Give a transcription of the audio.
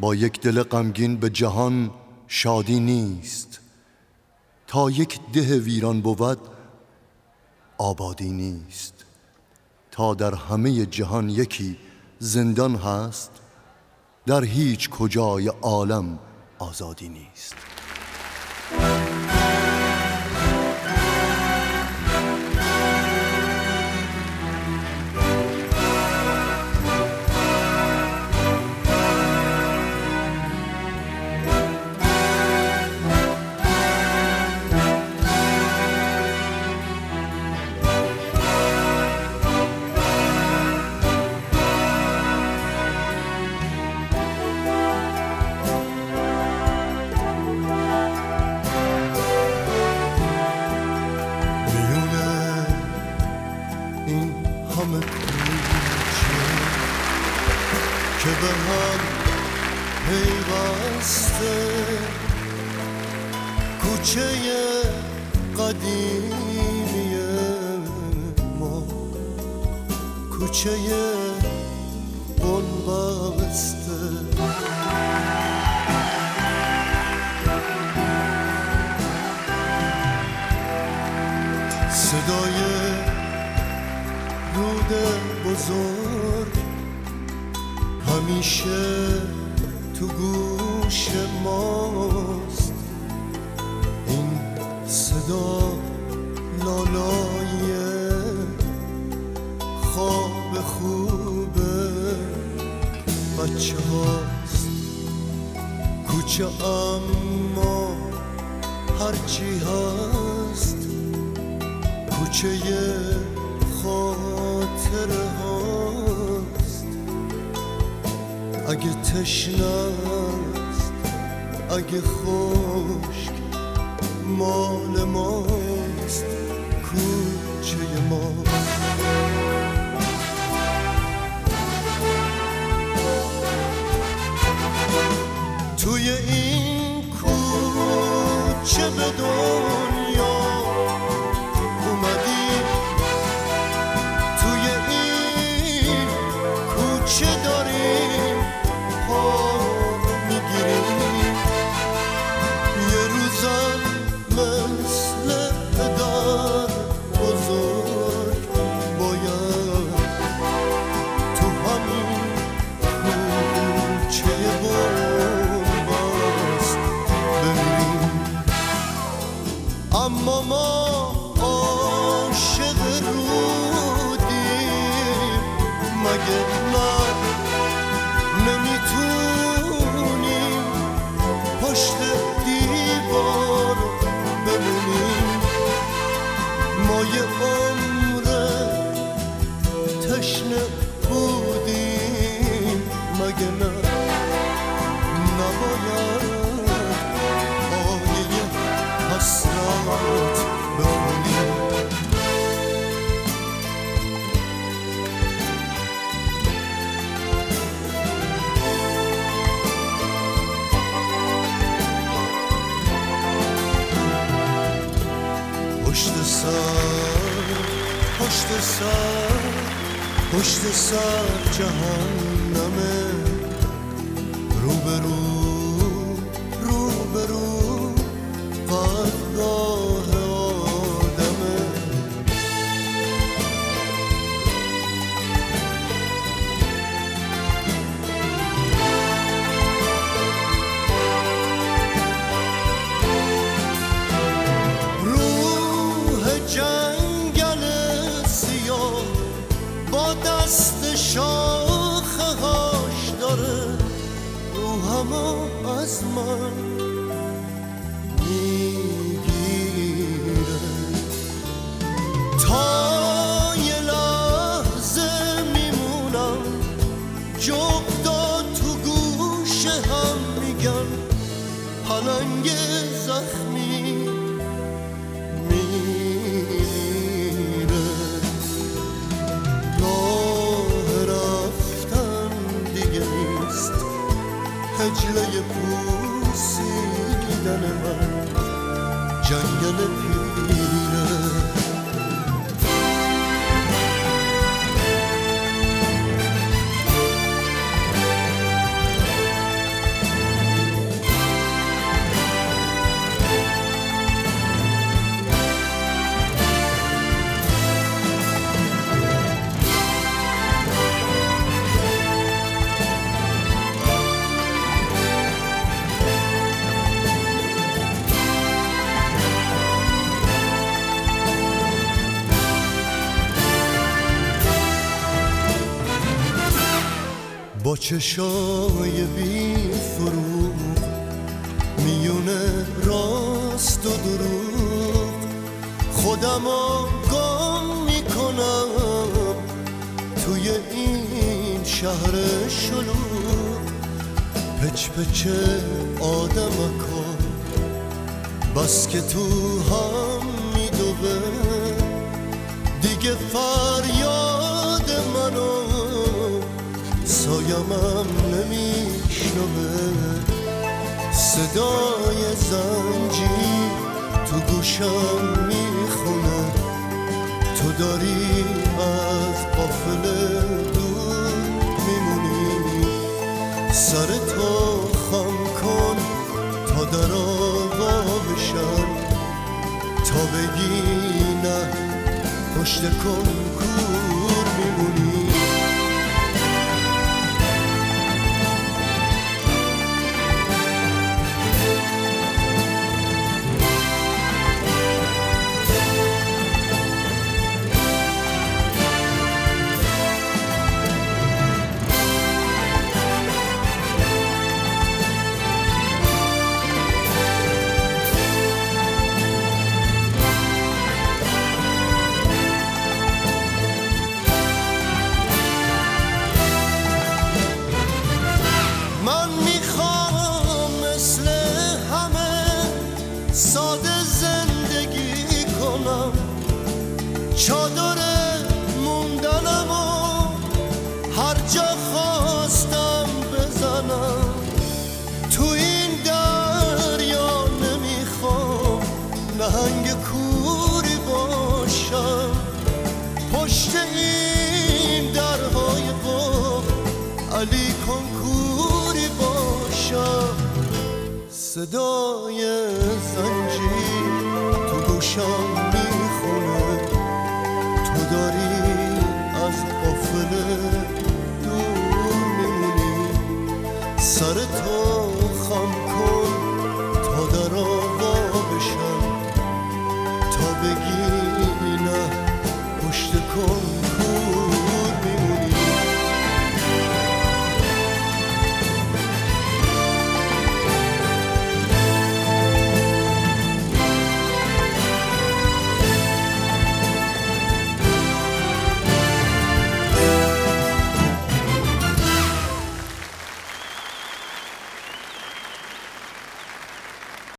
با یک دل غمگین به جهان شادی نیست. تا یک ده ویران بود آبادی نیست. تا در همه جهان یکی زندان هست، در هیچ کجای عالم آزادی نیست. که به هم پیوسته، کوچه قدیمی ما، کوچه بنبسته. صدای رود بزرگ همیشه تو گوش ماست. این صدا لالای خواب خوب بچه هاست. کوچه اما هرچی هست کوچه خاطره هاست. اگه تشنه است اگه خشک مال ماست کوچه ما. توی این کوچه به دنیا اومدی، توی این کوچه داریم پا میگیریم. یه روزم مثل پدر بزرگ باید تو همین کوچه بنبست بمیریم. اما ما عاشق رودیم، مگه نه نمیتونیم پشت دیوار بمونیم؟ ما یه عمر تشنه بودیم، مگه نه نباید آیه حسرت بخونیم؟ پشت سر جهنمه، روبرو قدگاه آدمه. روح جنگل سیاه با دست شاخه هاش داره روحمو از من میگیره. تا یه لحظه میمونم جغدا تو گوش هم میگن پلنگ زخمی میمیره. راه رفتن دیگه نیست، هجله پوسیدن من جنگل پیره. چشای بی فروغ میونه راست و دروغ خودم گم میکنم توی این شهر شلوغ. پچ پچ آدمکا بس که تو هم میدوه دیگه فریاد منو سایمم نمیشنوه. صدای زنجیر تو گوشم میخونه تو داری از قافله دور میمونی. سرتو خم کن تا در آقا بشن تا بگی نه پشت کنکور میمونی. ساده زندگی کنم چادر موندنمو هر جا خواستم بزنم. تو این دریا نمیخوام نهنگ کوری باشم. پشت این درهای قفل علی کنکوری باشم. صدای زنجیر تو گوشم میخونه تو داری از قافله دور میمونی. سرتو خم کن